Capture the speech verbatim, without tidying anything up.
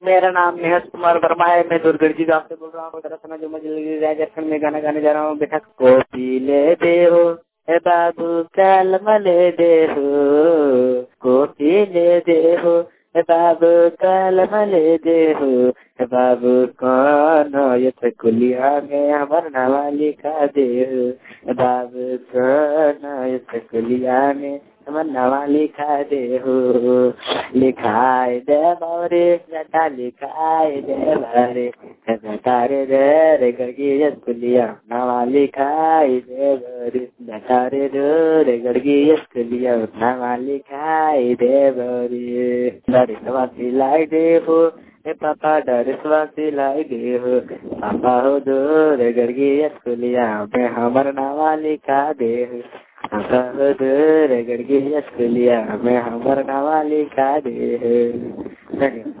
मेरा नाम निहत कुमार वर्मा है। मैं दुर्गढ़ जी गांव से बोल रहा हूँ। दरअसल जो मुझे झारखंड में गाना गाने जा रहा हूँ। बेटा कॉपी ले दे हो ए बाबू कलम ले दे हो, कॉपी ले दे हो ए बाबू कलम ले दे हो, ए बाबू कौन ये कुलिया में हमार नामा लिखा दे हो, ए बाबू कौन ये कुलिया में हमार नामा लिखा दे हो। लिखाई दे बारे बेटा लिखाई दे बारे बेटा रे रे रे गड़गी स्कूलिया नामा लिखाई दे बारे बेटा रे रे गड़गी स्कूलिया नामा लिखाई दे बारे डर सवासी लाई दे हो ए पापा डर सवासी लाई दे हो, पापा हो दो रे गड़गी स्कूलिया में हमार नामा लिखा दे हो, पापा हो दो रे गड़गी स्कूलिया में हमार नामा लिखा दे हो।